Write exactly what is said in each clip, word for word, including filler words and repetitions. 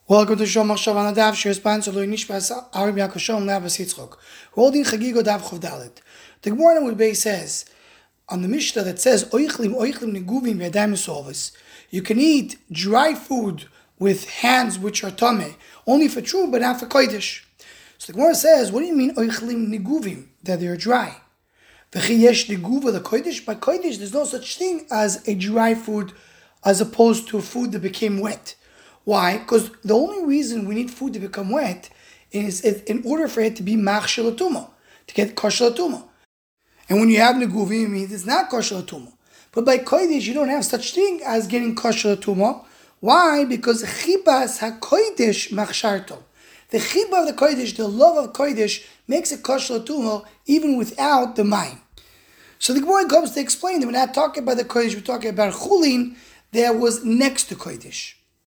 Welcome to Shomach Shavan Adav, Shir sponsor Lui Nishbas Arab Yakoshom Labas Yitzchok. Holding Chagigo Dav Chov Dalet. The Gemara in Udbei says, on the Mishnah that says, Oichlim Oichlim Neguvim Yadayim Solvis, you can eat dry food with hands which are tameh, only for true but not for kodesh. So the Gemara says, what do you mean Oichlim Neguvim, that they are dry? V'chi yesh neguva the kodesh. By kodesh, there's no such thing as a dry food as opposed to food that became wet. Why? Because the only reason we need food to become wet is in order for it to be machshel tumah, to get kosher tumah. And when you have neguvim, it means it's not kosher tumah. But by kodesh, you don't have such thing as getting kosher tumah. Why? Because chibas hakodesh machsharto. The chiba of the kodesh, the love of kodesh, makes it kosher tumah even without the mayim. So the Gemara comes to explain that we're not talking about the kodesh, we're talking about chulin that was next to kodesh.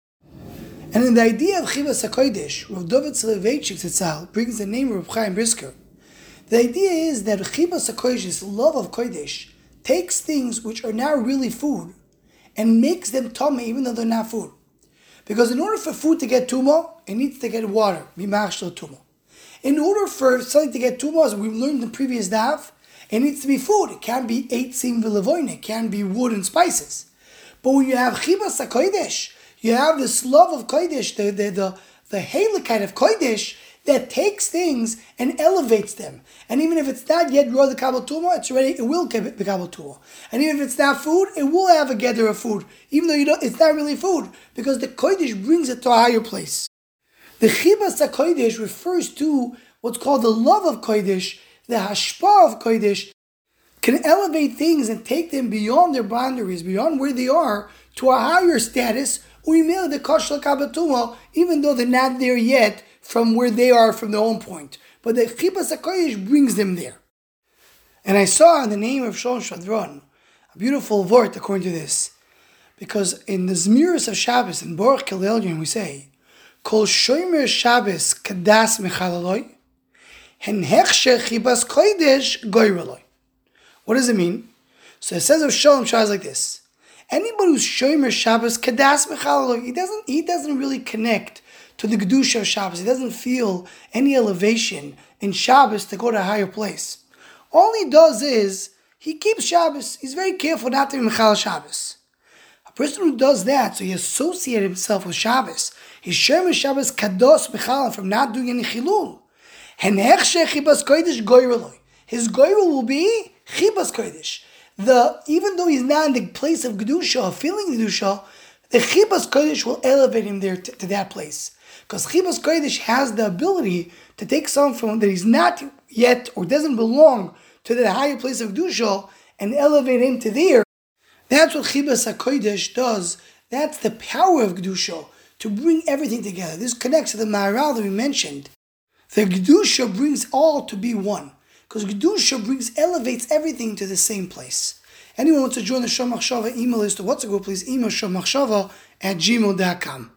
And in the idea of Chivas HaKodesh, Rav David Soloveitchik Tzatzal brings the name of Rav Chaim Brisker. The idea is that Chivas HaKodesh, this love of Kodesh, takes things which are now really food and makes them tumah even though they're not food. Because in order for food to get tumah, it needs to get water, mimachshel tumah. In order for something to get tumah, as we've learned in previous daf, it needs to be food. It can't be eitzim v'levoin, it can't be wood and spices. But when you have Chivas HaKodesh, you have this love of Kodesh, the the the, the halakite of Kodesh, that takes things and elevates them. And even if it's not yet Roy the Kabbalah Tumah, it's already, it will be Kabbalah Tumah. And even if it's not food, it will have a gather of food, even though you don't, it's not really food, because the Kodesh brings it to a higher place. The Chibas HaKodesh refers to what's called the love of Kodesh, the hashpah of Kodesh, can elevate things and take them beyond their boundaries, beyond where they are, to a higher status, the kosher Kabbalah Tumah, even though they're not there yet from where they are from their own point. But the Chibas HaKodesh brings them there. And I saw in the name of Shalom Shadron a beautiful word according to this. Because in the Zmiris of Shabbos, in Baruch Kilelyon, we say, Kol Shomer Shabbos Kadas Mechalaloi, Hen Hechshe Chibas Kodesh Goyreloi. What does it mean? So it says of Shalom Shas like this. Anybody who's Shomer Shabbos Kadas Mechalalo, he doesn't he doesn't really connect to the Kedusha of Shabbos. He doesn't feel any elevation in Shabbos to go to a higher place. All he does is he keeps Shabbos. He's very careful not to be Mechal Shabbos. A person who does that, so he associates himself with Shabbos. He's Shomer Shabbos Kados Mechal from not doing any Chilul. Henechshe Chibas Kodesh Goyreloi. His Goyrel will be Chibas Kodesh. The even though he's not in the place of Kedusha, feeling Kedusha, the Chibas Kodesh will elevate him there to, to that place. Because Chibas Kodesh has the ability to take something from that he's not yet or doesn't belong to the higher place of Kedusha and elevate him to there. That's what Chibas HaKodesh does. That's the power of Kedusha, to bring everything together. This connects to the Maharal that we mentioned. The Kedusha brings all to be one. Because Kedusha brings, elevates everything to the same place. Anyone wants to join the Shomach Shava email list, or what's a go, please email shomachshava at gmail dot com.